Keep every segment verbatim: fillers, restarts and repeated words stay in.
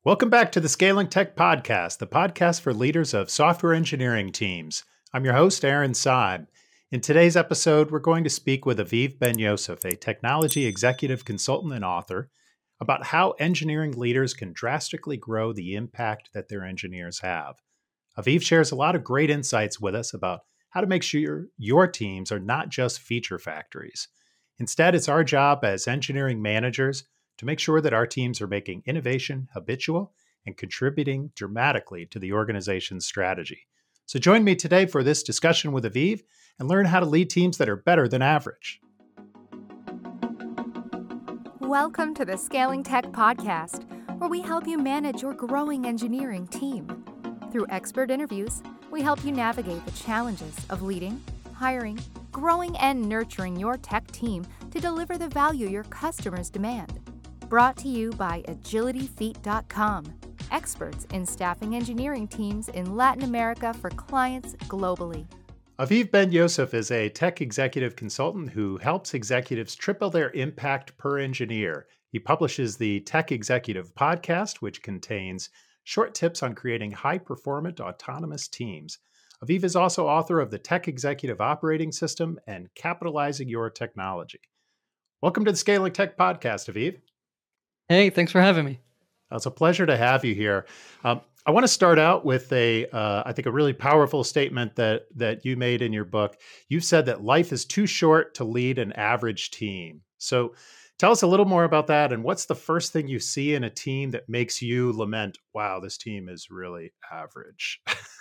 Welcome back to the Scaling Tech Podcast, the podcast for leaders of software engineering teams. I'm your host, Aaron Saib. In today's episode, we're going to speak with Aviv Ben-Yosef, a technology executive consultant and author, about how engineering leaders can drastically grow the impact that their engineers have. Aviv shares a lot of great insights with us about how to make sure your teams are not just feature factories. Instead, it's our job as engineering managers to make sure that our teams are making innovation habitual and contributing dramatically to the organization's strategy. So join me today for this discussion with Aviv and learn how to lead teams that are better than average. Welcome to the Scaling Tech Podcast, where we help you manage your growing engineering team. Through expert interviews, we help you navigate the challenges of leading, hiring, growing, and nurturing your tech team to deliver the value your customers demand. Brought to you by agility feet dot com, experts in staffing engineering teams in Latin America for clients globally. Aviv Ben-Yosef is a tech executive consultant who helps executives triple their impact per engineer. He publishes the Tech Executive Podcast, which contains short tips on creating high-performant autonomous teams. Aviv is also author of the Tech Executive Operating System and Capitalizing Your Technology. Welcome to the Scaling Tech Podcast, Aviv. Hey, thanks for having me. It's a pleasure to have you here. Um, I want to start out with a, uh, I think, a really powerful statement that that you made in your book. You've said that life is too short to lead an average team. So tell us a little more about that, and what's the first thing you see in a team that makes you lament, wow, this team is really average?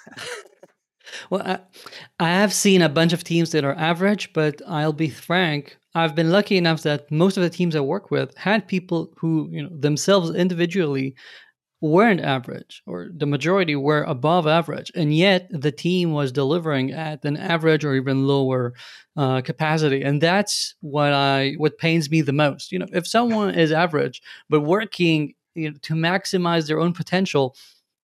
Well, I, I have seen a bunch of teams that are average, but I'll be frank, I've been lucky enough that most of the teams I work with had people who, you know, themselves individually weren't average, or the majority were above average, and yet the team was delivering at an average or even lower uh, capacity. And that's what I what pains me the most. You know, if someone is average but working, you know, to maximize their own potential,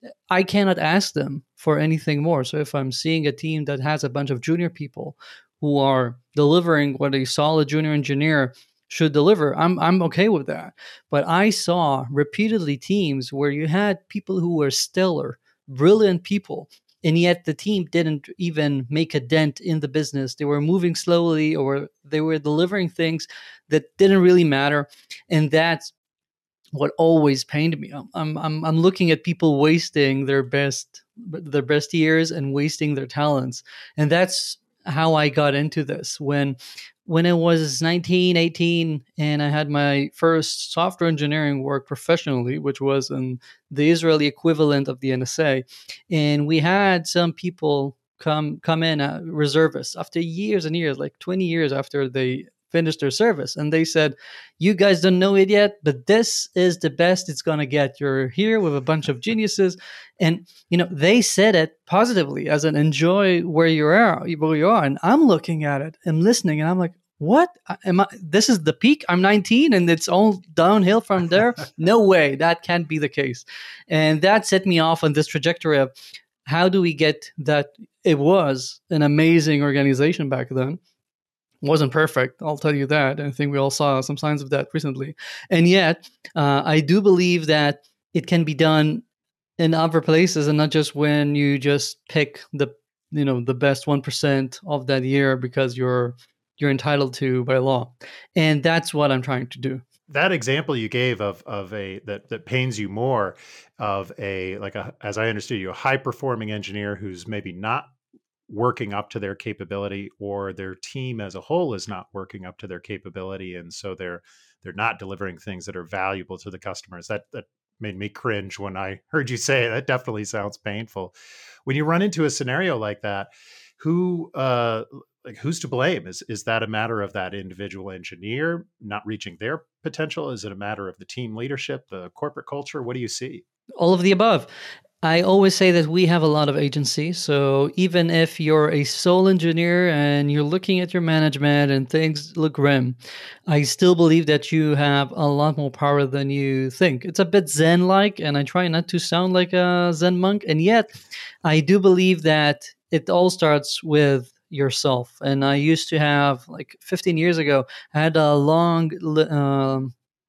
I cannot ask them for anything more. So if I'm seeing a team that has a bunch of junior people who are delivering what a solid junior engineer should deliver, I'm I'm okay with that. But I saw repeatedly teams where you had people who were stellar, brilliant people, and yet the team didn't even make a dent in the business. They were moving slowly, or they were delivering things that didn't really matter. And that's what always pained me. I'm I'm I'm looking at people wasting their best their best years and wasting their talents. And that's how I got into this. When when I was nineteen, eighteen, and I had my first software engineering work professionally, which was in the Israeli equivalent of the N S A, and we had some people come come in uh, reservists after years and years, like twenty years after they finished their service, and they said, you guys don't know it yet, but this is the best it's going to get. You're here with a bunch of geniuses. And, you know, they said it positively as an enjoy where you are, where you are. And I'm looking at it and listening, and I'm like, what am I? This is the peak. I'm nineteen and it's all downhill from there. No way. That can't be the case. And that set me off on this trajectory of how do we get that? It was an amazing organization back then. Wasn't perfect, I'll tell you that. I think we all saw some signs of that recently. And yet, uh, I do believe that it can be done in other places, and not just when you just pick the, you know, the best one percent of that year because you're you're entitled to by law. And that's what I'm trying to do. That example you gave of of a that that pains you more, of a like a, as I understood you, a high performing engineer who's maybe not working up to their capability, or their team as a whole is not working up to their capability, and so they're they're not delivering things that are valuable to the customers. That that made me cringe when I heard you say it. That definitely sounds painful. When you run into a scenario like that, who uh, like who's to blame? Is is that a matter of that individual engineer not reaching their potential? Is it a matter of the team leadership, the corporate culture? What do you see? All of the above. I always say that we have a lot of agency. So even if you're a sole engineer and you're looking at your management and things look grim, I still believe that you have a lot more power than you think. It's a bit Zen-like, and I try not to sound like a Zen monk. And yet, I do believe that it all starts with yourself. And I used to have, like fifteen years ago, I had a long um,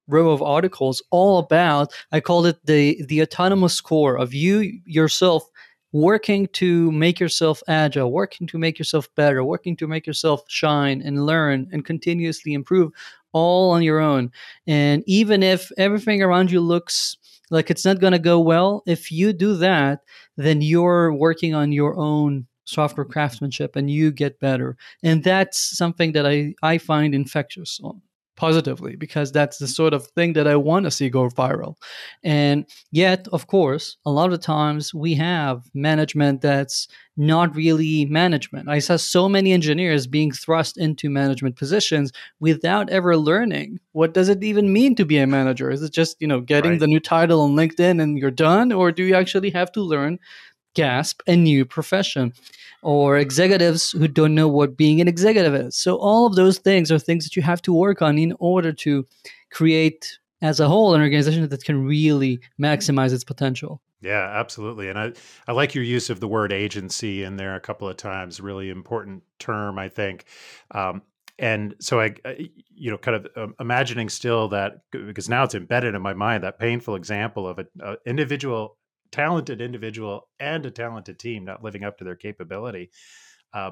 row of articles all about, I called it the the autonomous score of you yourself working to make yourself agile, working to make yourself better, working to make yourself shine and learn and continuously improve all on your own. And even if everything around you looks like it's not going to go well, if you do that, then you're working on your own software craftsmanship and you get better. And that's something that I, I find infectious positively, because that's the sort of thing that I want to see go viral. And yet, of course, a lot of times we have management that's not really management. I saw so many engineers being thrust into management positions without ever learning what does it even mean to be a manager. Is it just, you know, getting Right. the new title on LinkedIn and you're done, or do you actually have to learn, gasp, a new profession? Or executives who don't know what being an executive is. So all of those things are things that you have to work on in order to create, as a whole, an organization that can really maximize its potential. Yeah, absolutely. And I, I like your use of the word agency in there a couple of times, really important term, I think. Um, and so I, I, you know, kind of um, imagining still that, because now it's embedded in my mind, that painful example of an individual, talented individual and a talented team not living up to their capability. Uh,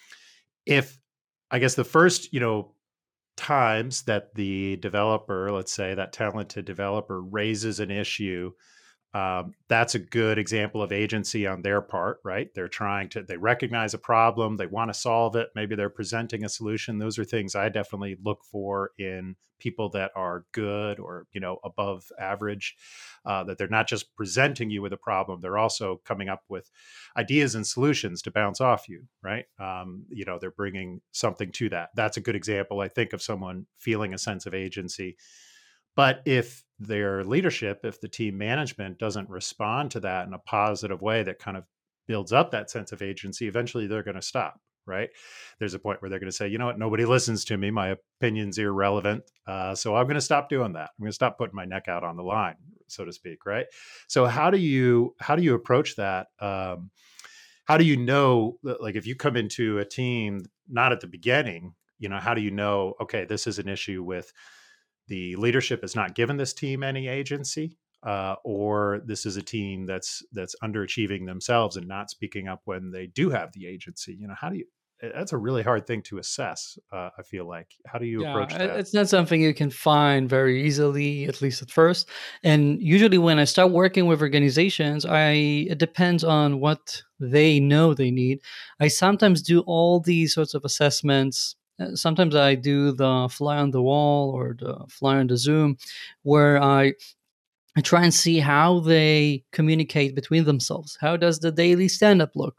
if, I guess the first, you know, times that the developer, let's say that talented developer raises an issue, um, that's a good example of agency on their part, right? They're trying to, they recognize a problem, they want to solve it. Maybe they're presenting a solution. Those are things I definitely look for in people that are good or, you know, above average, uh, that they're not just presenting you with a problem, they're also coming up with ideas and solutions to bounce off you, right? Um, you know, they're bringing something to that. That's a good example, I think, of someone feeling a sense of agency. But if their leadership, if the team management doesn't respond to that in a positive way that kind of builds up that sense of agency, eventually they're going to stop, right? There's a point where they're going to say, you know what, nobody listens to me. My opinion's irrelevant. Uh, so I'm going to stop doing that. I'm going to stop putting my neck out on the line, so to speak, right? So how do you, how do you approach that? Um, how do you know, like if you come into a team, not at the beginning, you know, how do you know, okay, this is an issue with the leadership has not given this team any agency, uh, or this is a team that's that's underachieving themselves and not speaking up when they do have the agency? You know, how do you? That's a really hard thing to assess. Uh, I feel like. How do you Yeah, approach it- that? it's not something you can find very easily, at least at first. And usually, when I start working with organizations, I it depends on what they know they need. I sometimes do all these sorts of assessments. Uh, Sometimes I do the fly on the wall or the fly on the Zoom, where I I try and see how they communicate between themselves. How does the daily stand up look?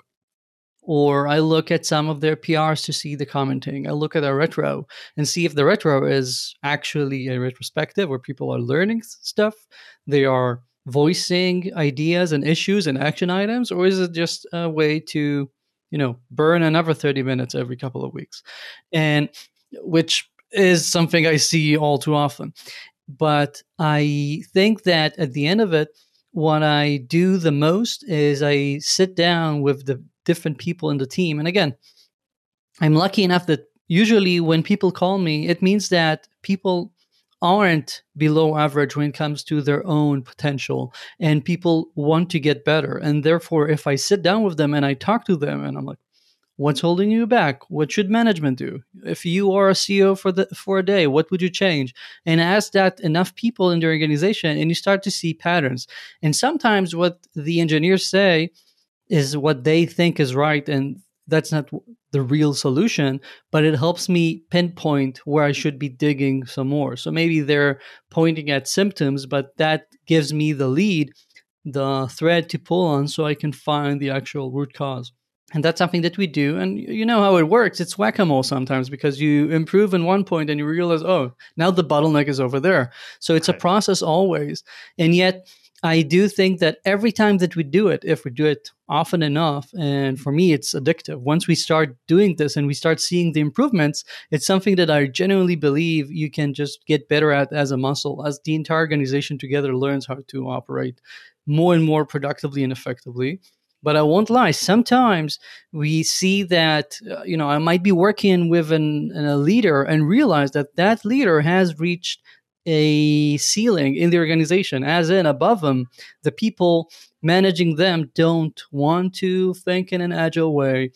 Or I look at some of their P Rs to see the commenting. I look at a retro and see if the retro is actually a retrospective where people are learning stuff, they are voicing ideas and issues and action items, or is it just a way to, you know, burn another thirty minutes every couple of weeks? And which is something I see all too often. But I think that at the end of it, what I do the most is I sit down with the different people in the team. And again, I'm lucky enough that usually when people call me, it means that people aren't below average when it comes to their own potential and people want to get better. And therefore, if I sit down with them and I talk to them and I'm like, what's holding you back? What should management do? If you are a C E O for the for a day, what would you change? And ask that enough people in the organization, and you start to see patterns. And sometimes what the engineers say is what they think is right, and that's not the real solution, but it helps me pinpoint where I should be digging some more. So maybe they're pointing at symptoms, but that gives me the lead, the thread to pull on so I can find the actual root cause. And that's something that we do. And you know how it works. It's whack-a-mole sometimes, because you improve in one point and you realize, oh, now the bottleneck is over there. So it's a Right. process always. And yet I do think that every time that we do it, if we do it often enough, and for me, it's addictive. Once we start doing this and we start seeing the improvements, it's something that I genuinely believe you can just get better at as a muscle, as the entire organization together learns how to operate more and more productively and effectively. But I won't lie, sometimes we see that, uh, you know, I might be working with an, an, a leader and realize that that leader has reached a ceiling in the organization, as in above them, the people managing them don't want to think in an agile way,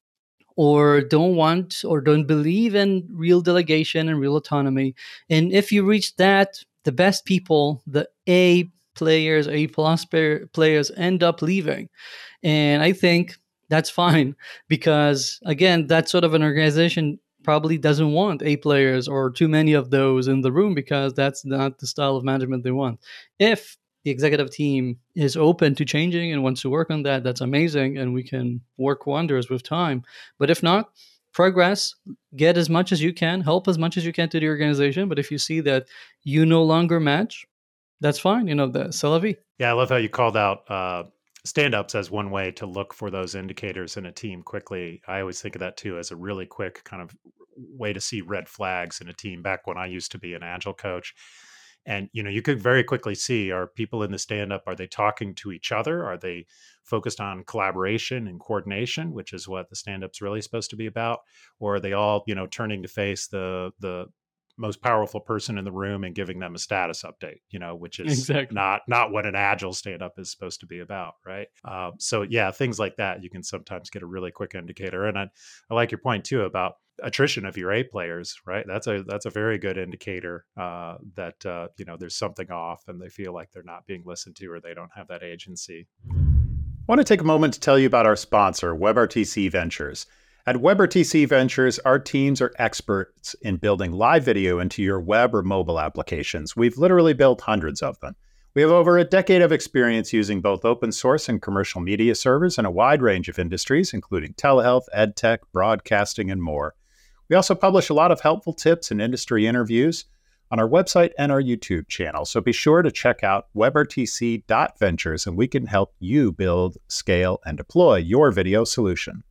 or don't want or don't believe in real delegation and real autonomy. And if you reach that, the best people, the A players, A plus players, end up leaving. And I think that's fine, because again, that sort of an organization probably doesn't want A players or too many of those in the room, because that's not the style of management they want. If the executive team is open to changing and wants to work on that, that's amazing, and we can work wonders with time. But if not, progress, get as much as you can, help as much as you can to the organization. But if you see that you no longer match, that's fine. You know, the c'est la vie. Yeah, I love how you called out uh, stand-ups as one way to look for those indicators in a team quickly. I always think of that too as a really quick kind of way to see red flags in a team. Back when I used to be an agile coach, and you know, you could very quickly see, are people in the stand-up, are they talking to each other? Are they focused on collaboration and coordination, which is what the stand-up's really supposed to be about? Or are they all, you know, turning to face the the most powerful person in the room and giving them a status update, you know, which is Exactly. not not what an agile stand-up is supposed to be about, right? Uh, so yeah, things like that, you can sometimes get a really quick indicator. And I, I like your point too about attrition of your A players, right? That's a that's a very good indicator uh, that uh, you know, there's something off and they feel like they're not being listened to, or they don't have that agency. I want to take a moment to tell you about our sponsor, WebRTC Ventures. At WebRTC Ventures, our teams are experts in building live video into your web or mobile applications. We've literally built hundreds of them. We have over a decade of experience using both open source and commercial media servers in a wide range of industries, including telehealth, edtech, broadcasting, and more. We also publish a lot of helpful tips and industry interviews on our website and our YouTube channel. So be sure to check out web r t c dot ventures, and we can help you build, scale, and deploy your video solution.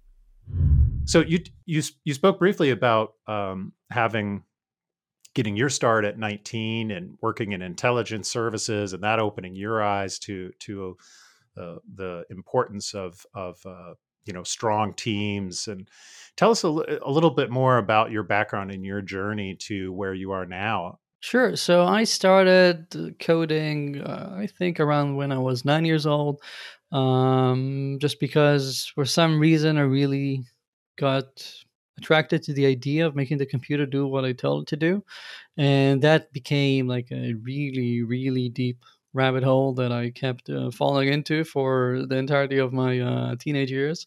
So you you you spoke briefly about um, having getting your start at nineteen and working in intelligence services, and that opening your eyes to to uh, the importance of of uh, you know, strong teams. And tell us a, a little bit more about your background and your journey to where you are now. Sure. So I started coding, uh, I think, around when I was nine years old, um, just because for some reason I really got attracted to the idea of making the computer do what I told it to do. And that became like a really, really deep rabbit hole that I kept uh, falling into for the entirety of my uh, teenage years.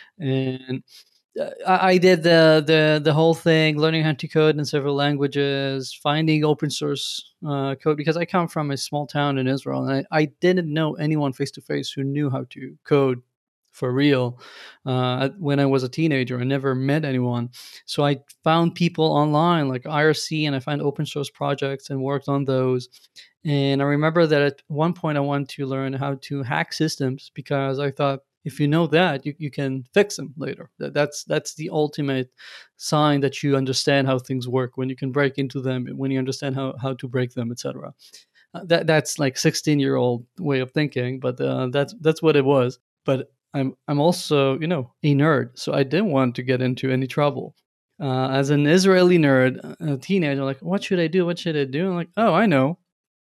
And uh, I, I did the, the the whole thing, learning how to code in several languages, finding open source uh, code, because I come from a small town in Israel, and I, I didn't know anyone face to face who knew how to code for real. Uh, when I was a teenager, I never met anyone. So I found people online like I R C, and I found open source projects and worked on those. And I remember that at one point I wanted to learn how to hack systems, because I thought, if you know that, you, you can fix them later. That, that's that's the ultimate sign that you understand how things work, when you can break into them, when you understand how, how to break them, et cetera. Uh, that that's like sixteen year old way of thinking, but uh, that's that's what it was. But I'm I'm also, you know, a nerd, so I didn't want to get into any trouble. Uh, as an Israeli nerd, a teenager, like, what should I do? What should I do? I'm like, oh, I know.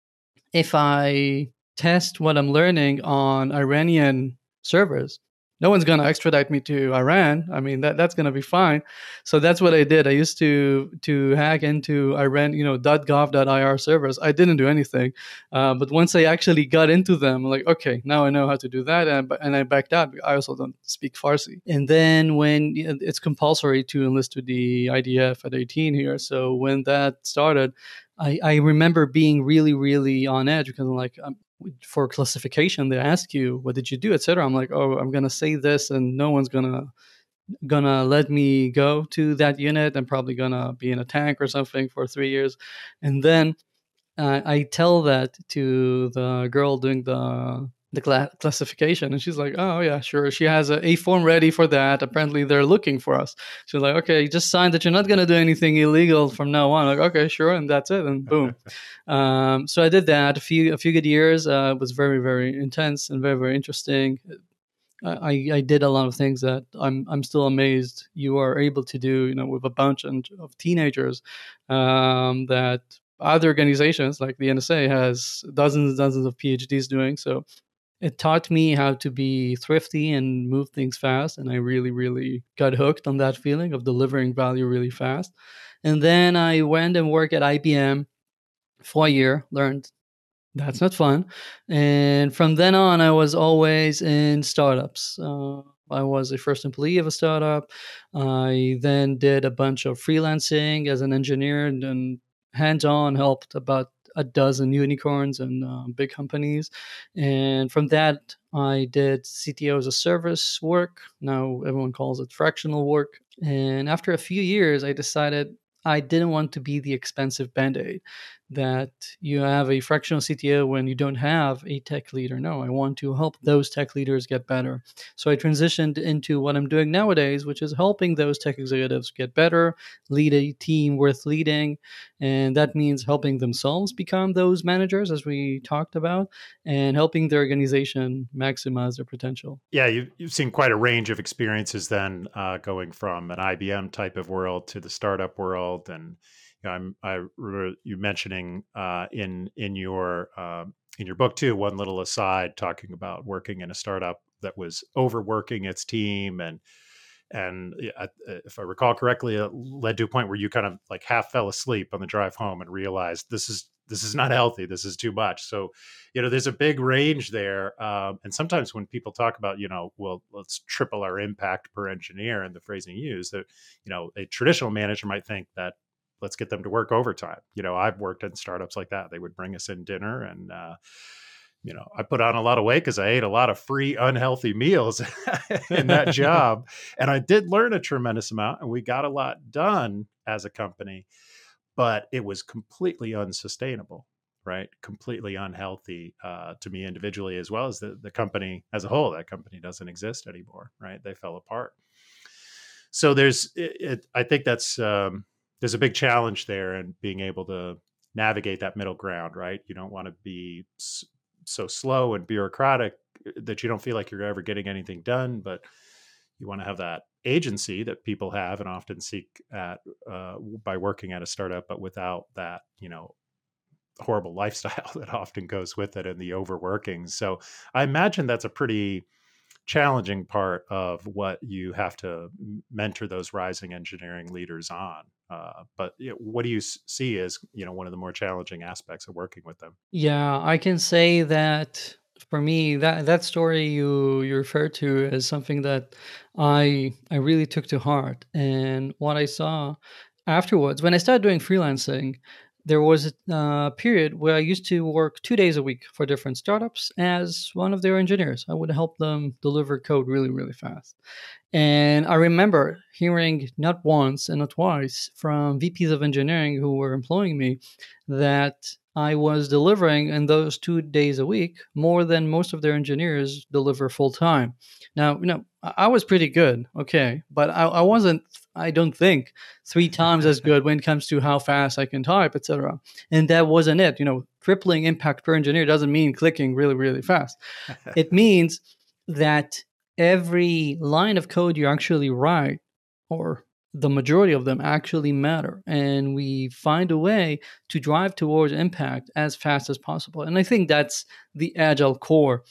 If I test what I'm learning on Iranian servers, no one's going to extradite me to Iran. I mean, that that's going to be fine. So that's what I did. I used to to hack into Iran, you know, .gov.ir servers. I didn't do anything. Uh, but once I actually got into them, I'm like, okay, now I know how to do that. And, and I backed out. I also don't speak Farsi. And then when it's compulsory to enlist to the I D F at eighteen here. So when that started, I, I remember being really, really on edge, because I'm like, I'm, for classification, they ask you, what did you do, et cetera. I'm like, oh, I'm going to say this and no one's going to gonna let me go to that unit. I'm probably going to be in a tank or something for three years. And then uh, I tell that to the girl doing the the cla- classification, and she's like, oh yeah, sure. She has a, a form ready for that. Apparently they're looking for us. She's like, okay, just sign that you're not going to do anything illegal from now on. Like, okay, sure. And that's it. And boom. um, so I did that a few, a few good years. Uh, it was very, very intense and very, very interesting. I, I did a lot of things that I'm I'm still amazed you are able to do, you know, with a bunch of teenagers um, that other organizations like the N S A has dozens and dozens of PhDs doing. So it taught me how to be thrifty and move things fast. And I really, really got hooked on that feeling of delivering value really fast. And then I went and worked at I B M for a year, learned that's not fun. And from then on, I was always in startups. Uh, I was a first employee of a startup. I then did a bunch of freelancing as an engineer and then hands-on helped about a dozen unicorns and uh, big companies. And from that, I did C T O as a service work. Now everyone calls it fractional work. And after a few years, I decided I didn't want to be the expensive band-aid that you have a fractional C T O when you don't have a tech leader. No, I want to help those tech leaders get better. So I transitioned into what I'm doing nowadays, which is helping those tech executives get better, lead a team worth leading. And that means helping themselves become those managers, as we talked about, and helping their organization maximize their potential. Yeah, you've, you've seen quite a range of experiences then, uh, going from an I B M type of world to the startup world. And you know, I'm I remember you mentioning uh, in in your uh, in your book too, one little aside talking about working in a startup that was overworking its team, and and uh, if I recall correctly, it led to a point where you kind of like half fell asleep on the drive home and realized this is this is not healthy. This is too much. So, you know, there's a big range there. Um, and sometimes when people talk about, you know, well, let's triple our impact per engineer, and the phrasing used, that, you know, a traditional manager might think that let's get them to work overtime. You know, I've worked in startups like that. They would bring us in dinner, and, uh, you know, I put on a lot of weight because I ate a lot of free, unhealthy meals in that job. And I did learn a tremendous amount, and we got a lot done as a company, but it was completely unsustainable, right? Completely unhealthy uh, to me individually, as well as the, the company as a whole. That company doesn't exist anymore, right? They fell apart. So there's, it, it, I think that's, um, there's a big challenge there in being able to navigate that middle ground, right? You don't want to be s- so slow and bureaucratic that you don't feel like you're ever getting anything done, but you want to have that agency that people have and often seek at uh, by working at a startup, but without that, you know, horrible lifestyle that often goes with it and the overworking. So I imagine that's a pretty challenging part of what you have to mentor those rising engineering leaders on. Uh, but you know, what do you s- see as, you know, one of the more challenging aspects of working with them? Yeah, I can say that for me, that that story you you referred to is something that I I really took to heart. And what I saw afterwards, when I started doing freelancing, there was a uh, period where I used to work two days a week for different startups as one of their engineers. I would help them deliver code really, really fast. And I remember hearing not once and not twice from V Ps of engineering who were employing me that I was delivering in those two days a week more than most of their engineers deliver full time. Now, you know, I I was pretty good, okay, but I, I wasn't, I don't think, three times as good when it comes to how fast I can type, et cetera. And that wasn't it. You know, tripling impact per engineer doesn't mean clicking really, really fast. It means that every line of code you actually write, or the majority of them, actually matter. And we find a way to drive towards impact as fast as possible. And I think that's the agile core.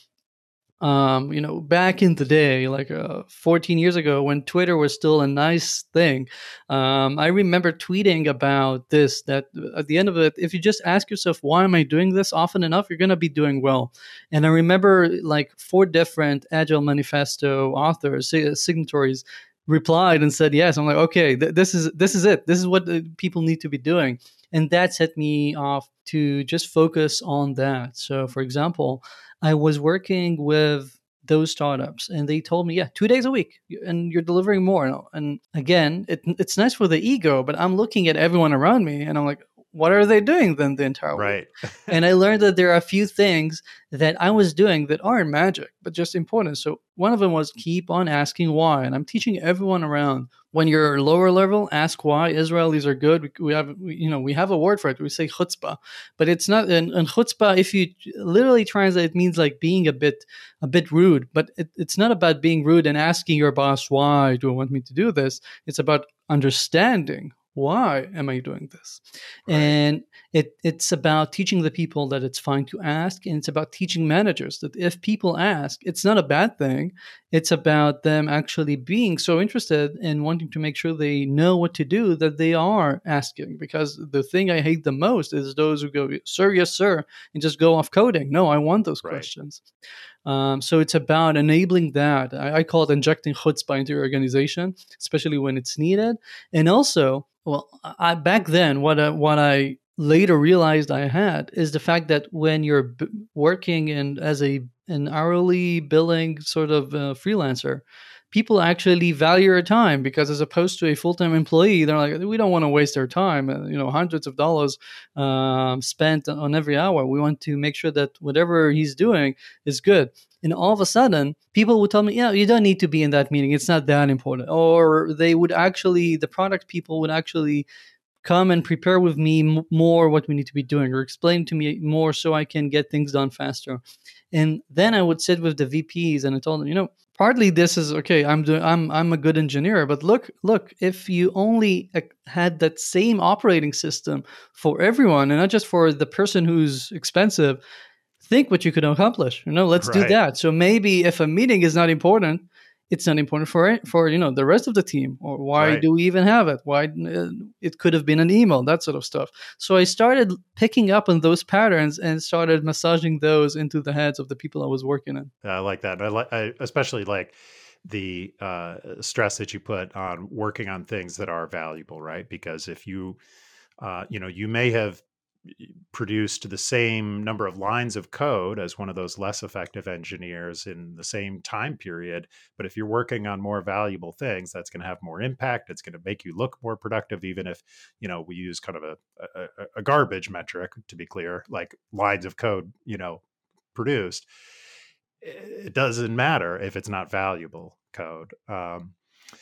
Um, you know, back in the day, like uh, fourteen years ago, when Twitter was still a nice thing, um, I remember tweeting about this, that at the end of it, if you just ask yourself, why am I doing this often enough, you're going to be doing well. And I remember like four different Agile Manifesto authors, sig- signatories, replied and said yes. I'm like, okay, th- this is this is it. This is what uh, people need to be doing. And that set me off to just focus on that. So, for example, I was working with those startups and they told me, yeah, two days a week and you're delivering more. And again, it, it's nice for the ego, but I'm looking at everyone around me and I'm like, what are they doing then the entire week? Right. And I learned that there are a few things that I was doing that aren't magic, but just important. So one of them was keep on asking why. And I'm teaching everyone around, when you're lower level, ask why. Israelis are good. We, we have, we, you know, we have a word for it. We say chutzpah, but it's not. And, and chutzpah, if you literally translate, it means like being a bit, a bit rude. But it, it's not about being rude and asking your boss why do you want me to do this. It's about understanding why am I doing this? Right. And it it's about teaching the people that it's fine to ask, and it's about teaching managers that if people ask, it's not a bad thing. It's about them actually being so interested in wanting to make sure they know what to do that they are asking. Because the thing I hate the most is those who go, sir, yes, sir, and just go off coding. No, I want those Right. questions. Um, so it's about enabling that. I, I call it injecting chutzpah into your organization, especially when it's needed. And also, well, I, back then, what I, what I later realized I had is the fact that when you're b- working in as a an hourly billing sort of uh, freelancer, people actually value your time, because as opposed to a full-time employee, they're like, we don't want to waste our time. Uh, you know, hundreds of dollars um, spent on every hour. We want to make sure that whatever he's doing is good. And all of a sudden, people would tell me, yeah, you don't need to be in that meeting. It's not that important. Or they would actually, the product people would actually come and prepare with me m- more what we need to be doing, or explain to me more so I can get things done faster. And then I would sit with the V Ps and I told them, you know, partly this is okay. I'm doing, I'm, I'm a good engineer, but look, look, if you only uh, had that same operating system for everyone and not just for the person who's expensive, think what you could accomplish. You know, let's do Right. that. So maybe if a meeting is not important, it's not important for for you know the rest of the team. Or why Right. do we even have it? Why uh, it could have been an email, that sort of stuff. So I started picking up on those patterns and started massaging those into the heads of the people I was working in. I like that. I like, I especially like the uh, stress that you put on working on things that are valuable, right? Because if you, uh, you know, you may have produced the same number of lines of code as one of those less effective engineers in the same time period, but if you're working on more valuable things, that's going to have more impact. It's going to make you look more productive, even if, you know, we use kind of a, a, a garbage metric, to be clear, like lines of code, you know, produced. It doesn't matter if it's not valuable code. Um,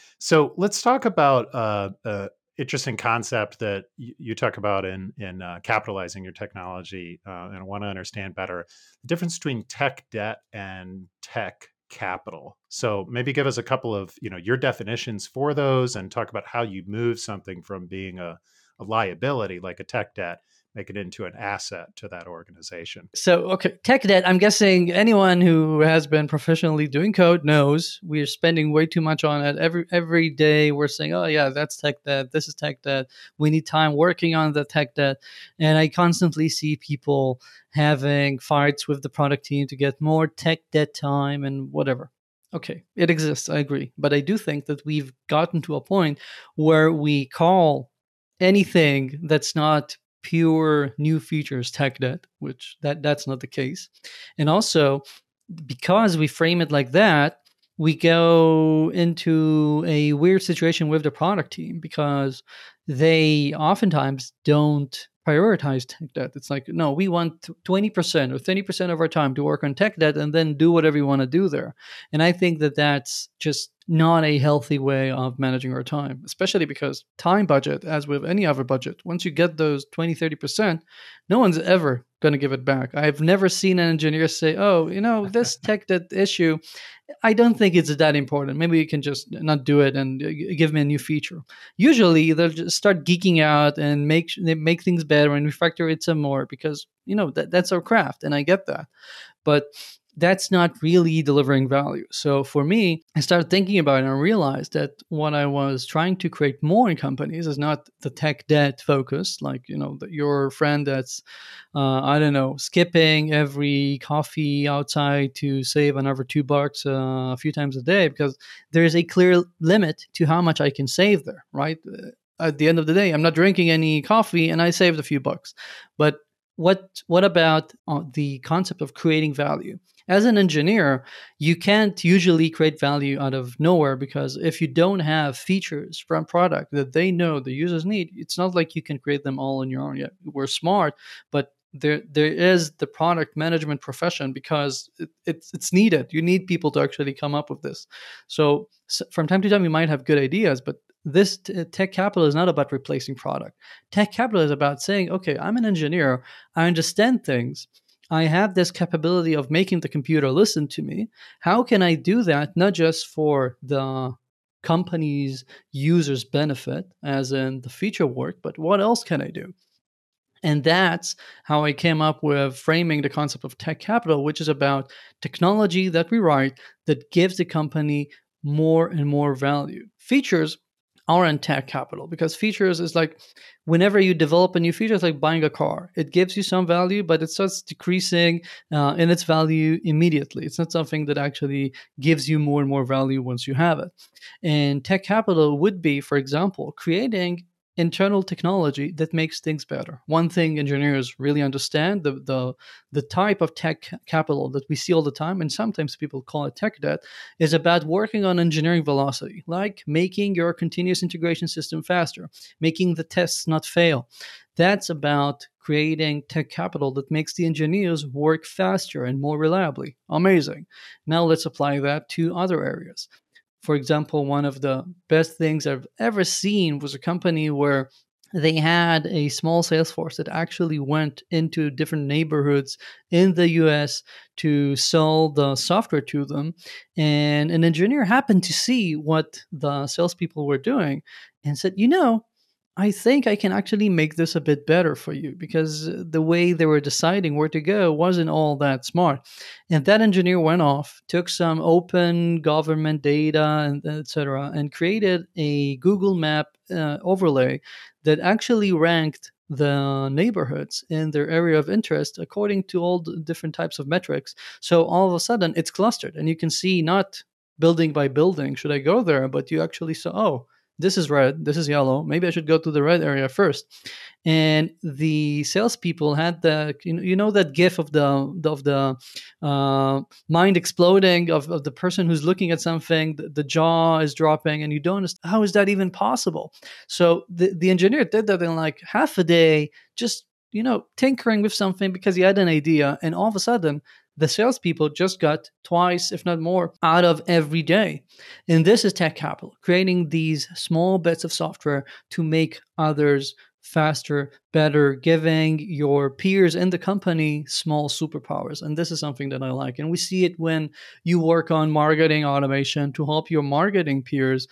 so let's talk about uh, uh, interesting concept that you, you talk about in in uh, capitalizing your technology, uh, and I want to understand better the difference between tech debt and tech capital. So maybe give us a couple of, you know, your definitions for those, and talk about how you move something from being a, a liability like a tech debt, make it into an asset to that organization. So, okay, tech debt, I'm guessing anyone who has been professionally doing code knows we're spending way too much on it. Every every day we're saying, oh, yeah, that's tech debt. This is tech debt. We need time working on the tech debt. And I constantly see people having fights with the product team to get more tech debt time and whatever. Okay, it exists. I agree. But I do think that we've gotten to a point where we call anything that's not pure new features tech debt, which that that's not the case. And also, because we frame it like that, we go into a weird situation with the product team, because they oftentimes don't prioritize tech debt. It's like, no, we want twenty percent or thirty percent of our time to work on tech debt and then do whatever you want to do there. And I think that that's just not a healthy way of managing our time, especially because time budget, as with any other budget, once you get those twenty, thirty percent, no one's ever going to give it back. I've never seen an engineer say, oh, you know, this tech debt issue, I don't think it's that important. Maybe you can just not do it and give me a new feature. Usually they'll just start geeking out and make they make things better and refactor it some more, because, you know, that, that's our craft. And I get that. But that's not really delivering value. So for me, I started thinking about it and I realized that what I was trying to create more in companies is not the tech debt focus, like, you know, the, your friend that's, uh, I don't know, skipping every coffee outside to save another two bucks uh, a few times a day, because there is a clear limit to how much I can save there, right? At the end of the day, I'm not drinking any coffee and I saved a few bucks. But what what about uh, the concept of creating value? As an engineer, you can't usually create value out of nowhere, because if you don't have features from product that they know the users need, it's not like you can create them all on your own. Yet we're smart, but there there is the product management profession, because it, it's it's needed. You need people to actually come up with this. So, so from time to time, you might have good ideas, but this t- tech capital is not about replacing product. Tech capital is about saying, okay, I'm an engineer. I understand things. I have this capability of making the computer listen to me. How can I do that, not just for the companies' users benefit, as in the feature work, but what else can I do? And that's how I came up with framing the concept of tech capital, which is about technology that we write that gives the company more and more value. Features aren't tech capital because features is like whenever you develop a new feature, it's like buying a car. It gives you some value, but it starts decreasing uh, in its value immediately. It's not something that actually gives you more and more value once you have it. And tech capital would be, for example, creating internal technology that makes things better. One thing engineers really understand, the the the type of tech capital that we see all the time, and sometimes people call it tech debt, is about working on engineering velocity, like making your continuous integration system faster, making the tests not fail. That's about creating tech capital that makes the engineers work faster and more reliably. Amazing. Now let's apply that to other areas. For example, one of the best things I've ever seen was a company where they had a small sales force that actually went into different neighborhoods in the U S to sell the software to them. And an engineer happened to see what the salespeople were doing and said, you know, I think I can actually make this a bit better for you because the way they were deciding where to go wasn't all that smart. And that engineer went off, took some open government data, and et cetera, and created a Google Map uh, overlay that actually ranked the neighborhoods in their area of interest according to all the different types of metrics. So all of a sudden, it's clustered, and you can see not building by building, should I go there, but you actually saw, oh, this is red, this is yellow. Maybe I should go to the red area first. And the salespeople had the, you know, you know that GIF of the of the uh, mind exploding of, of the person who's looking at something, the, the jaw is dropping, and you don't understand, how is that even possible? So the, the engineer did that in like half a day, just, you know, tinkering with something because he had an idea, and all of a sudden the salespeople just got twice, if not more, out of every day. And this is tech capital, creating these small bits of software to make others faster, better, giving your peers in the company small superpowers. And this is something that I like. And we see it when you work on marketing automation to help your marketing peers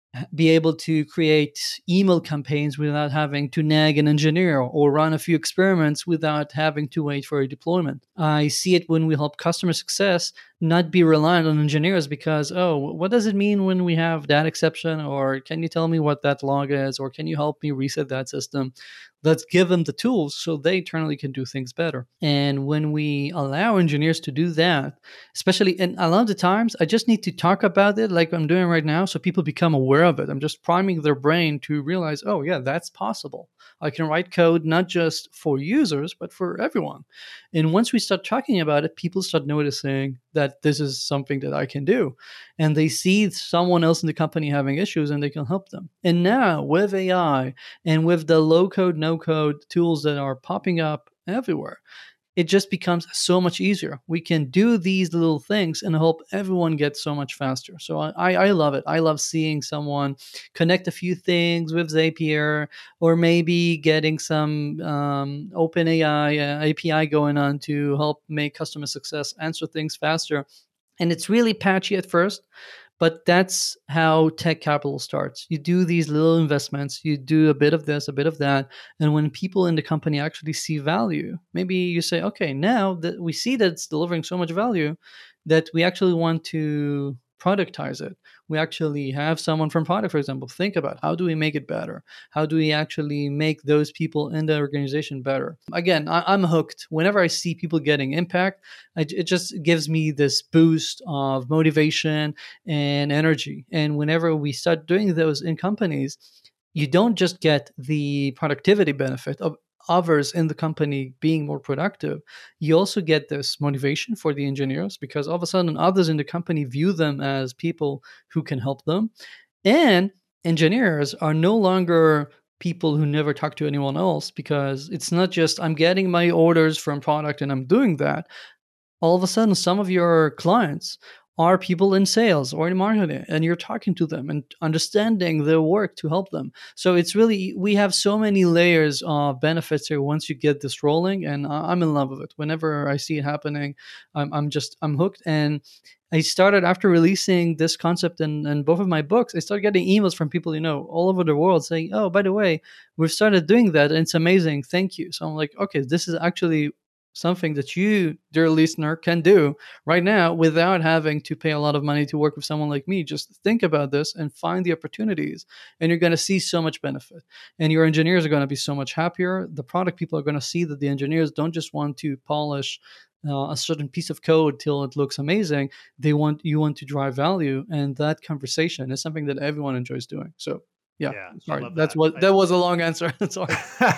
be able to create email campaigns without having to nag an engineer or run a few experiments without having to wait for a deployment. I see it when we help customer success not be reliant on engineers because, oh, what does it mean when we have that exception? Or can you tell me what that log is? Or can you help me reset that system? Let's give them the tools so they internally can do things better. And when we allow engineers to do that, especially, and a lot of the times, I just need to talk about it like I'm doing right now so people become aware of it. I'm just priming their brain to realize, oh, yeah, that's possible. I can write code not just for users, but for everyone. And once we start talking about it, people start noticing that this is something that I can do. And they see someone else in the company having issues and they can help them. And now with A I and with the low code, no code tools that are popping up everywhere, it just becomes so much easier. We can do these little things and help everyone get so much faster. So I, I love it. I love seeing someone connect a few things with Zapier, or maybe getting some um, OpenAI uh, A P I going on to help make customer success answer things faster. And it's really patchy at first, but that's how tech capital starts. You do these little investments, you do a bit of this, a bit of that. And when people in the company actually see value, maybe you say, okay, now that we see that it's delivering so much value that we actually want to productize it. We actually have someone from product, for example, think about how do we make it better? How do we actually make those people in the organization better? Again, I, I'm hooked. Whenever I see people getting impact, I, it just gives me this boost of motivation and energy. And whenever we start doing those in companies, you don't just get the productivity benefit of others in the company being more productive, you also get this motivation for the engineers because all of a sudden others in the company view them as people who can help them. And engineers are no longer people who never talk to anyone else because it's not just I'm getting my orders from product and I'm doing that. All of a sudden, some of your clients are people in sales or in marketing, and you're talking to them and understanding their work to help them. So it's really, we have so many layers of benefits here once you get this rolling, and I'm in love with it. Whenever I see it happening, I'm, I'm just, I'm hooked. And I started, after releasing this concept in, in both of my books, I started getting emails from people, you know, all over the world saying, oh, by the way, we've started doing that and it's amazing. Thank you. So I'm like, okay, this is actually something that you, dear listener, can do right now without having to pay a lot of money to work with someone like me. Just think about this and find the opportunities, and you're going to see so much benefit. And your engineers are going to be so much happier. The product people are going to see that the engineers don't just want to polish uh, a certain piece of code till it looks amazing. They want, you want to drive value, and that conversation is something that everyone enjoys doing. So yeah, Yeah, sorry. That's that. what I, that was a long answer. Sorry.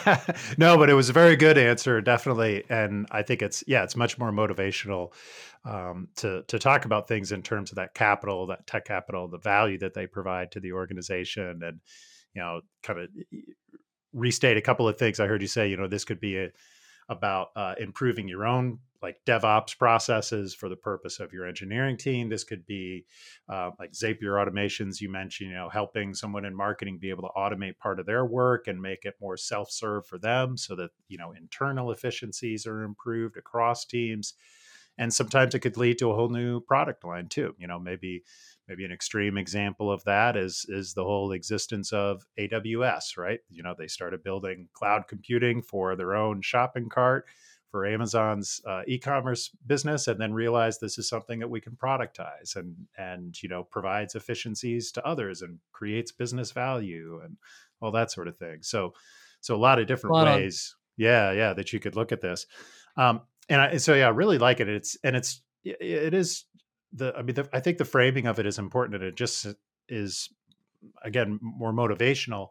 No, but it was a very good answer, definitely. And I think it's, yeah, it's much more motivational um, to to talk about things in terms of that capital, that tech capital, the value that they provide to the organization, and, you know, kind of restate a couple of things I heard you say. You know, this could be a, about uh, improving your own like DevOps processes for the purpose of your engineering team. This could be uh, like Zapier automations you mentioned, you know, helping someone in marketing be able to automate part of their work and make it more self-serve for them so that, you know, internal efficiencies are improved across teams. And sometimes it could lead to a whole new product line too. You know, maybe maybe an extreme example of that is is the whole existence of A W S, right? You know, they started building cloud computing for their own shopping cart for Amazon's uh, e-commerce business, and then realized this is something that we can productize and and you know provides efficiencies to others and creates business value and all that sort of thing. So so a lot of different Spot on. ways, yeah, yeah, that you could look at this. Um, and I, so yeah, I really like it. It's and it's it is the I mean the, I think the framing of it is important, and it just is again more motivational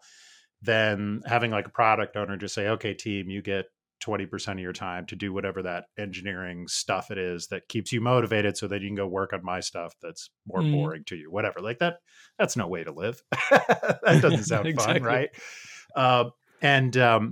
than having like a product owner just say, okay, team, you get twenty percent of your time to do whatever that engineering stuff it is that keeps you motivated so that you can go work on my stuff that's more Mm. boring to you, whatever. Like that, that's no way to live. That doesn't sound Exactly. fun, right? Uh, and, um,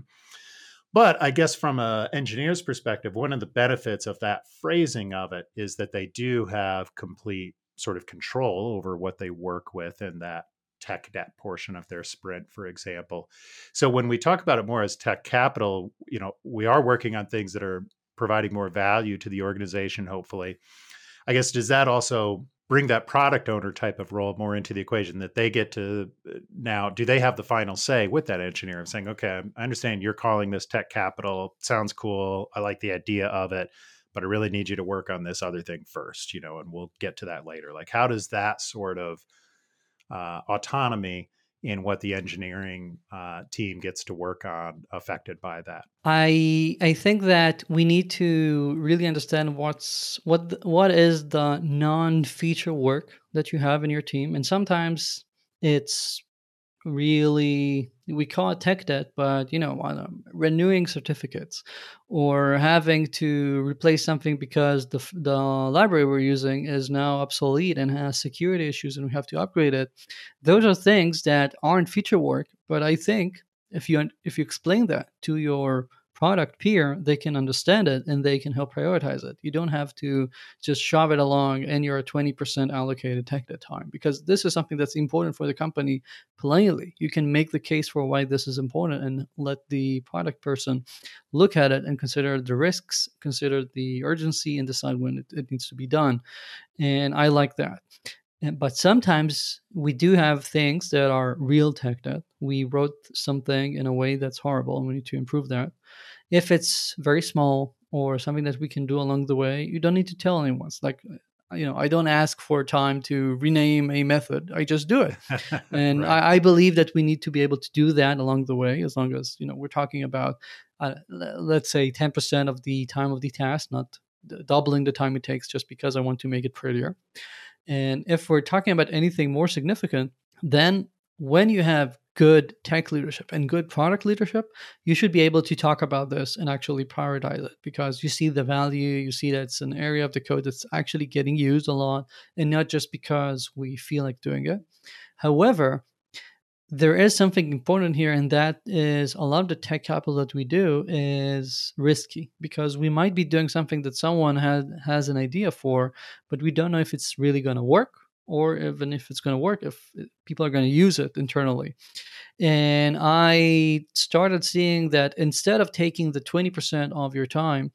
but I guess from an engineer's perspective, one of the benefits of that phrasing of it is that they do have complete sort of control over what they work with in that tech debt portion of their sprint, for example. So when we talk about it more as tech capital, you know, we are working on things that are providing more value to the organization, hopefully. I guess, does that also bring that product owner type of role more into the equation, that they get to now, do they have the final say with that engineer of saying, okay, I understand you're calling this tech capital. Sounds cool. I like the idea of it, but I really need you to work on this other thing first, you know, and we'll get to that later. Like, how does that sort of uh, autonomy in what the engineering uh, team gets to work on affected by that? I I think that we need to really understand what's what th- what is the non-feature work that you have in your team, and sometimes it's really, we call it tech debt, but you know, um, renewing certificates or having to replace something because the f- the library we're using is now obsolete and has security issues, and we have to upgrade it. Those are things that aren't feature work, but I think if you un- if you explain that to your product peer, they can understand it and they can help prioritize it. You don't have to just shove it along and you're twenty percent allocated tech debt time, because this is something that's important for the company. Plainly, you can make the case for why this is important and let the product person look at it and consider the risks, consider the urgency, and decide when it, it needs to be done. And I like that. And- But sometimes we do have things that are real tech debt. We wrote something in a way that's horrible and we need to improve that. If it's very small or something that we can do along the way, you don't need to tell anyone. It's like, you know, I don't ask for time to rename a method. I just do it. And Right. I, I believe that we need to be able to do that along the way, as long as, you know, we're talking about, uh, l- let's say ten percent of the time of the task, not d- doubling the time it takes just because I want to make it prettier. And if we're talking about anything more significant, then when you have good tech leadership and good product leadership, you should be able to talk about this and actually prioritize it, because you see the value, you see that it's an area of the code that's actually getting used a lot, and not just because we feel like doing it. However, there is something important here, and that is a lot of the tech capital that we do is risky because we might be doing something that someone had has an idea for, but we don't know if it's really going to work, or even if it's going to work, if people are going to use it internally. And I started seeing that instead of taking the twenty percent of your time,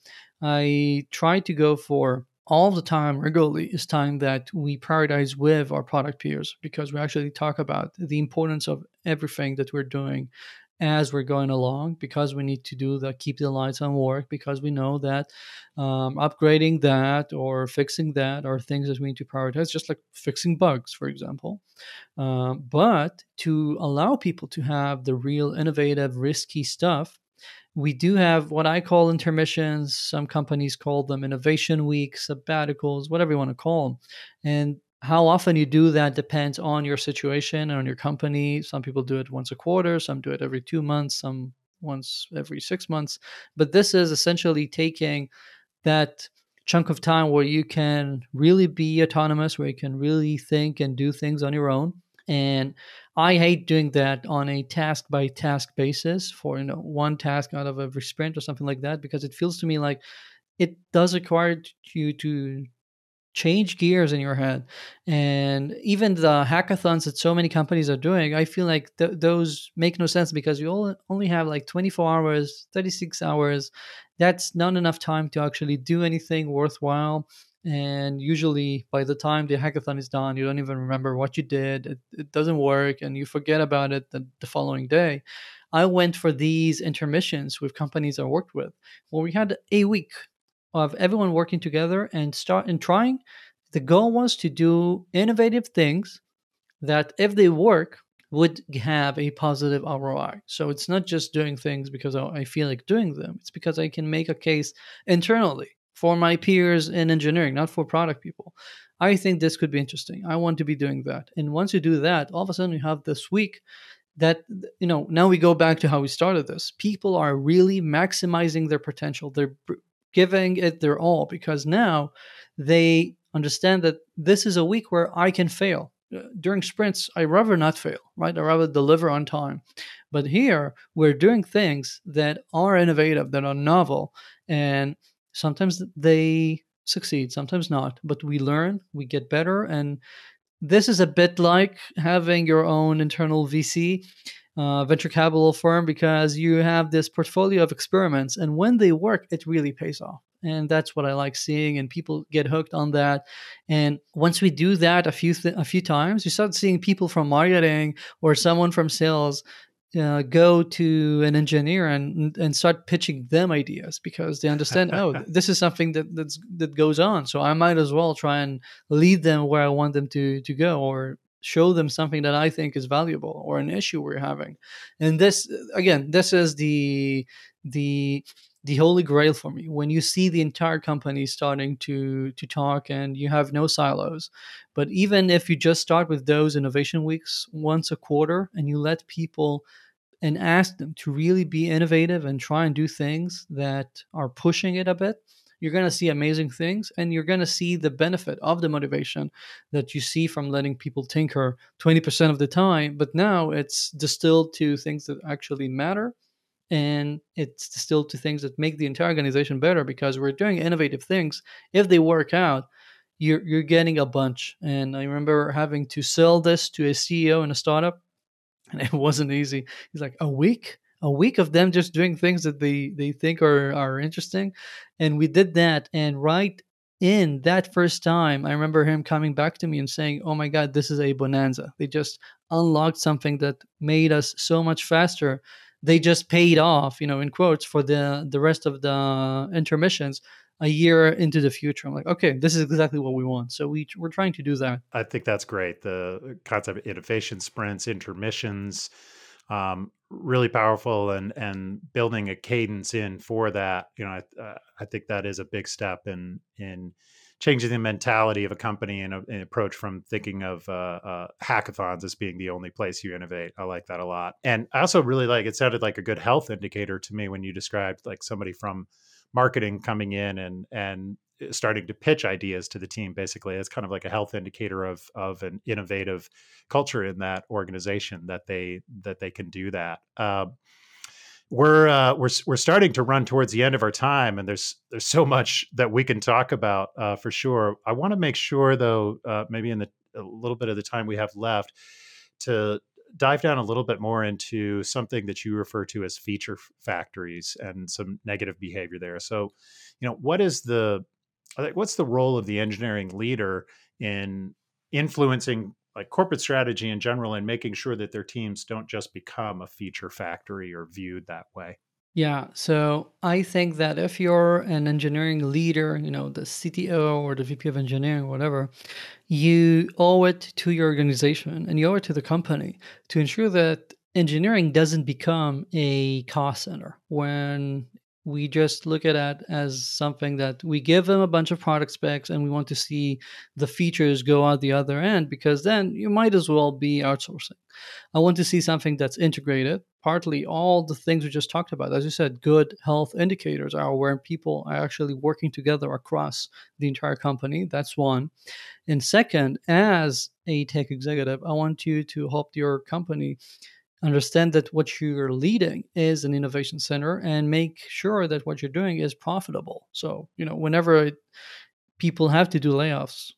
I tried to go for all the time regularly is time that we prioritize with our product peers, because we actually talk about the importance of everything that we're doing as we're going along, because we need to do the keep the lights on work, because we know that um, upgrading that or fixing that are things that we need to prioritize, just like fixing bugs, for example. Um, but to allow people to have the real innovative, risky stuff, we do have what I call intermissions. Some companies call them innovation weeks, sabbaticals, whatever you want to call them. And how often you do that depends on your situation and on your company. Some people do it once a quarter, some do it every two months, some once every six months. But this is essentially taking that chunk of time where you can really be autonomous, where you can really think and do things on your own. And I hate doing that on a task by task basis for, you know, one task out of every sprint or something like that, because it feels to me like it does require you to change gears in your head. And even the hackathons that so many companies are doing, I feel like th- those make no sense, because you all only have like twenty-four hours, thirty-six hours. That's not enough time to actually do anything worthwhile. And usually by the time the hackathon is done, you don't even remember what you did. It, it doesn't work and you forget about it the, the following day. I went for these intermissions with companies I worked with where we had a week of everyone working together and start and trying. The goal was to do innovative things that, if they work, would have a positive R O I. So it's not just doing things because I feel like doing them. It's because I can make a case internally for my peers in engineering, not for product people. I think this could be interesting. I want to be doing that. And once you do that, all of a sudden you have this week that, you know, now we go back to how we started this. People are really maximizing their potential. They're giving it their all, because now they understand that this is a week where I can fail. Uh, During sprints, I rather not fail, right? I rather deliver on time. But here, we're doing things that are innovative, that are novel, and sometimes they succeed, sometimes not. But we learn, we get better, and this is a bit like having your own internal V C, uh, venture capital firm, because you have this portfolio of experiments, and when they work, it really pays off. And that's what I like seeing, and people get hooked on that. And once we do that a few th- a few times, you start seeing people from marketing or someone from sales uh, go to an engineer and and start pitching them ideas, because they understand, oh, this is something that that's, that goes on, so I might as well try and lead them where I want them to to go, or show them something that I think is valuable, or an issue we're having. And this, again, this is the the the holy grail for me, when you see the entire company starting to to talk and you have no silos. But even if you just start with those innovation weeks once a quarter, and you let people and ask them to really be innovative and try and do things that are pushing it a bit, you're going to see amazing things, and you're going to see the benefit of the motivation that you see from letting people tinker twenty percent of the time. But now it's distilled to things that actually matter, and it's distilled to things that make the entire organization better, because we're doing innovative things. If they work out, you're, you're getting a bunch. And I remember having to sell this to a C E O in a startup, and it wasn't easy. He's like, a week, a week of them just doing things that they they think are are interesting, and we did that. And right in that first time, I remember him coming back to me and saying, "Oh my God, this is a bonanza. They just unlocked something that made us so much faster. They just paid off, you know, in quotes, for the the rest of the intermissions." A year into the future, I'm like, okay, this is exactly what we want. So we we're trying to do that. I think that's great. The concept of innovation sprints, intermissions, um, really powerful, and and building a cadence in for that. You know, I, uh, I think that is a big step in in changing the mentality of a company and an approach from thinking of uh, uh, hackathons as being the only place you innovate. I like that a lot, and I also really like. It sounded like a good health indicator to me when you described like somebody from marketing coming in and and starting to pitch ideas to the team. Basically, it's kind of like a health indicator of of an innovative culture in that organization that they that they can do that. Um, we're uh, we're we're starting to run towards the end of our time, and there's there's so much that we can talk about uh, for sure. I want to make sure, though, uh, maybe in the a little bit of the time we have left, to dive down a little bit more into something that you refer to as feature factories and some negative behavior there. So, you know, what is the what's the role of the engineering leader in influencing like corporate strategy in general and making sure that their teams don't just become a feature factory or viewed that way? Yeah, so I think that if you're an engineering leader, you know, the C T O or the V P of engineering, whatever, you owe it to your organization and you owe it to the company to ensure that engineering doesn't become a cost center when we just look at it as something that we give them a bunch of product specs and we want to see the features go out the other end, because then you might as well be outsourcing. I want to see something that's integrated. Partly all the things we just talked about, as you said, good health indicators are where people are actually working together across the entire company. That's one. And second, as a tech executive, I want you to help your company understand that what you're leading is an innovation center and make sure that what you're doing is profitable. So, you know, whenever it, people have to do layoffs,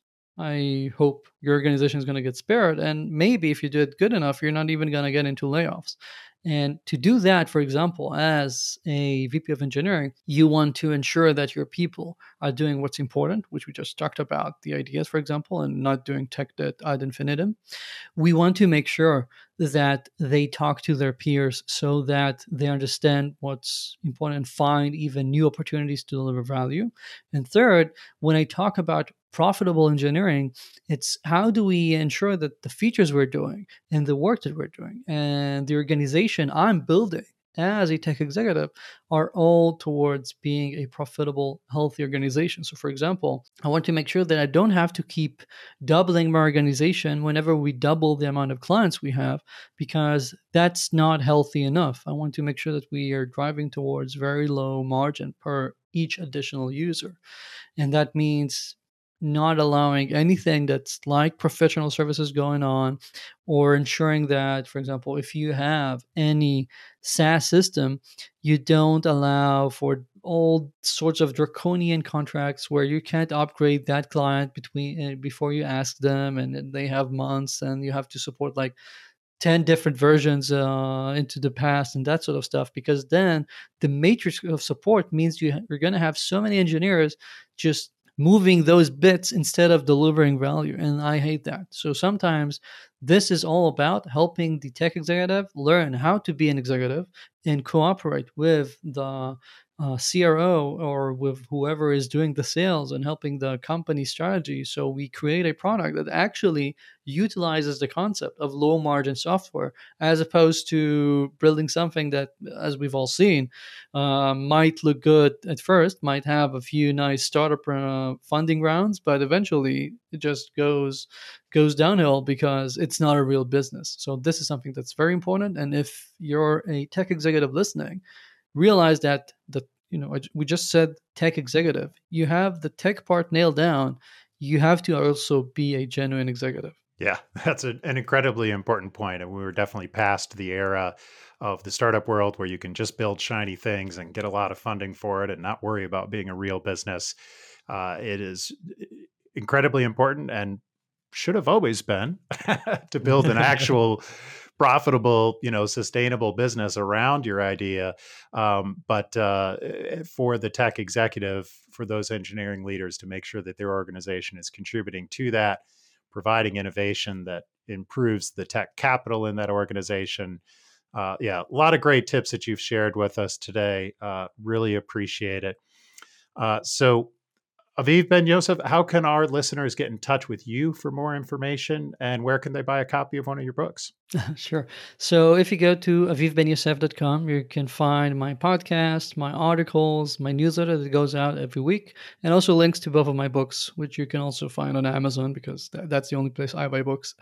I hope your organization is going to get spared. And maybe if you do it good enough, you're not even going to get into layoffs. And to do that, for example, as a V P of engineering, you want to ensure that your people are doing what's important, which we just talked about, the ideas, for example, and not doing tech debt ad infinitum. We want to make sure that they talk to their peers so that they understand what's important and find even new opportunities to deliver value. And third, when I talk about profitable engineering, it's how do we ensure that the features we're doing and the work that we're doing and the organization I'm building as a tech executive are all towards being a profitable, healthy organization. So, for example, I want to make sure that I don't have to keep doubling my organization whenever we double the amount of clients we have, because that's not healthy enough. I want to make sure that we are driving towards very low margin per each additional user. And that means not allowing anything that's like professional services going on, or ensuring that, for example, if you have any SaaS system, you don't allow for all sorts of draconian contracts where you can't upgrade that client between uh, before you ask them, and they have months and you have to support like ten different versions uh, into the past and that sort of stuff, because then the matrix of support means you, you're going to have so many engineers just moving those bits instead of delivering value. And I hate that. So sometimes this is all about helping the tech executive learn how to be an executive and cooperate with the uh, C R O or with whoever is doing the sales and helping the company strategy. So we create a product that actually utilizes the concept of low margin software, as opposed to building something that, as we've all seen, uh, might look good at first, might have a few nice startup uh, funding rounds, but eventually it just goes goes downhill because it's not a real business. So this is something that's very important. And if you're a tech executive listening, realize that the you know we just said tech executive. You have the tech part nailed down. You have to also be a genuine executive. Yeah, that's a, an incredibly important point. And we were definitely past the era of the startup world where you can just build shiny things and get a lot of funding for it and not worry about being a real business. Uh, it is incredibly important and should have always been to build an actual profitable, you know, sustainable business around your idea. Um, but uh, for the tech executive, for those engineering leaders to make sure that their organization is contributing to that, providing innovation that improves the tech capital in that organization. Uh, yeah, a lot of great tips that you've shared with us today. Uh, really appreciate it. Uh, so, Aviv Ben-Yosef, how can our listeners get in touch with you for more information, and where can they buy a copy of one of your books? Sure. So if you go to aviv ben yosef dot com, you can find my podcast, my articles, my newsletter that goes out every week, and also links to both of my books, which you can also find on Amazon, because th- that's the only place I buy books.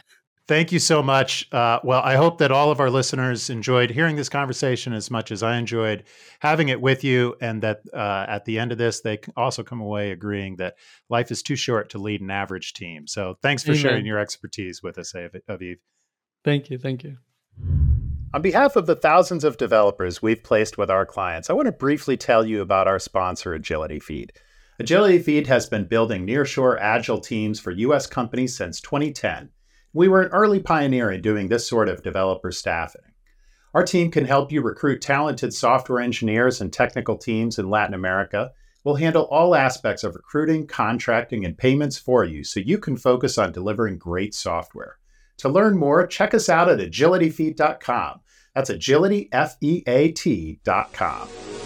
Thank you so much. Uh, well, I hope that all of our listeners enjoyed hearing this conversation as much as I enjoyed having it with you, and that uh, at the end of this, they also come away agreeing that life is too short to lead an average team. So thanks for Amen. sharing your expertise with us, Aviv. Thank you. Thank you. On behalf of the thousands of developers we've placed with our clients, I want to briefly tell you about our sponsor, Agility Feed. Agility Feed has been building nearshore agile teams for U S companies since twenty ten. We were an early pioneer in doing this sort of developer staffing. Our team can help you recruit talented software engineers and technical teams in Latin America. We'll handle all aspects of recruiting, contracting, and payments for you so you can focus on delivering great software. To learn more, check us out at agility feed dot com. That's agility, F E A T dot com.